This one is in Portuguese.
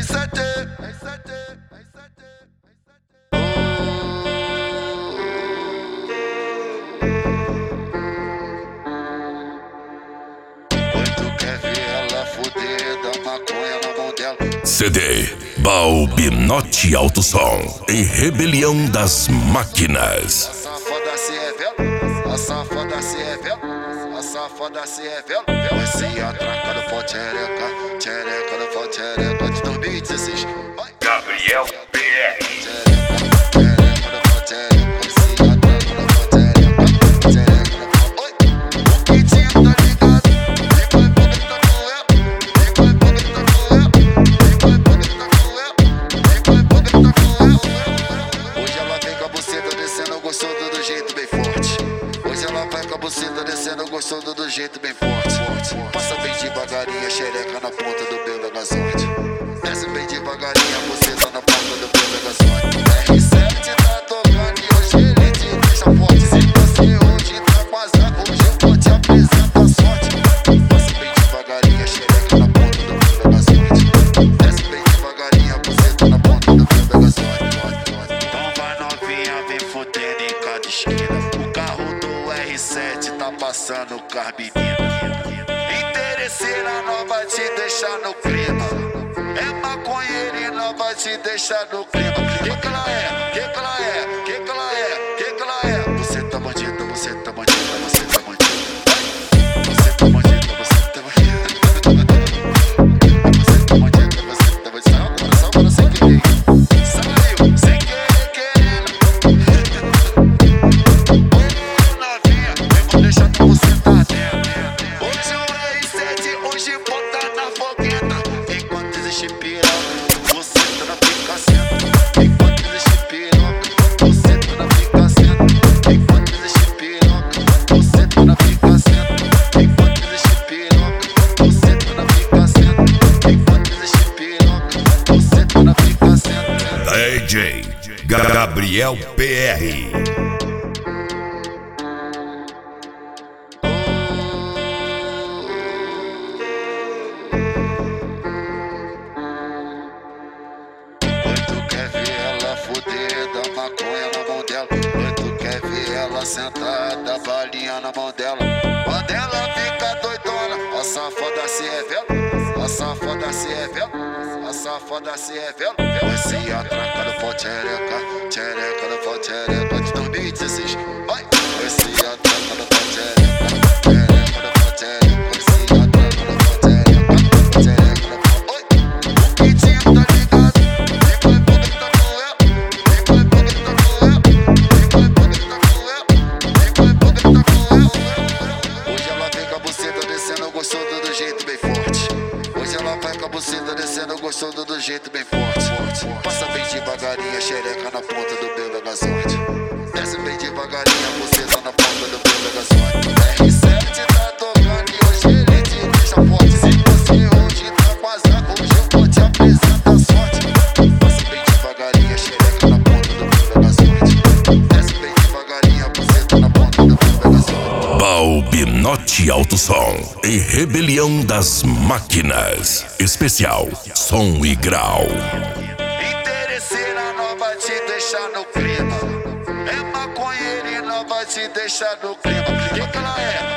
CD Balbinote Alto Som em Rebelião das Máquinas. A safada se revela, a safada se revela, a safada se revela. Você atraca no pó tchereca, tchereca no pó tchereca de 2016. Gabriel PR. Gostoso do jeito bem forte. Hoje ela vai com a buceta descendo gostoso do jeito bem forte. Passa bem devagarinho a xereca na ponta do meu megazord. Desce bem devagarinho a buceta na ponta do meu megazord. R7 tá tocando e hoje ele te deixa forte. Se você hoje tá com azar, hoje eu vou te apresentar a sorte. Passa bem devagarinho a xereca na ponta do meu megazord. Desce bem devagarinho a buceta na ponta do meu megazord. Então vai novinha, vem fudendo em cada esquina. O carro do R7 tá passando o carro menina. Interesseira não vai te deixar no clima. É maconheira e não vai te deixar no clima. Que ela é? Que ela é? Que ela é? Que ela é? Você tá bandida, você tá bandida, você tá bandida. Você tá bandida, você tá bandida. Você tá bandida, você tá bandida. Saiu agora sem querer. Saiu sem querer, querendo. Deixa que você tá dentro. Hoje o R7, hoje bota na fogueta. Enquanto existe piroca, você tá na pica-centa. Enquanto existe piroca, você tá na pica-centa. Enquanto existe piroca, você tá na pica-centa. Enquanto existe piroca, você tá na pica-centa. Enquanto existe piroca, você tá na pica-centa. DJ Gabriel PR. Maconha na mão dela, tu quer ver ela sentada, balinha na mão dela. Quando ela fica doidona, a safada se revela, a safada se revela, a safada se revela. Você atraca no pó tchereca, tchereca no pó tchereca de 2016. Vai! Você atraca no pó tchereca, tchereca no pó tchereca. Você atraca no pó tchereca, tchereca no pó. Oi! O pitinho tá ligado? Gostoso do jeito bem forte. Hoje ela vai com a buceta descendo gostoso do jeito bem forte. Passa bem devagarinho a xereca na ponta do meu megazord. Desce bem devagarinho a buceta na ponta do meu megazord. R7 tá tocando e hoje ele te deixa forte. Se você hoje tá com azar, hoje eu vou te apresentar a sorte. Passa bem devagarinho a xereca na ponta do meu megazord. Desce bem devagarinho a buceta na ponta do meu megazord. Balbinote Alto Som em Rebelião das Máquinas. Especial Som e Grau. Interesseira não vai te deixar no clima. É maconheira e não vai te deixar no clima. Que ela é?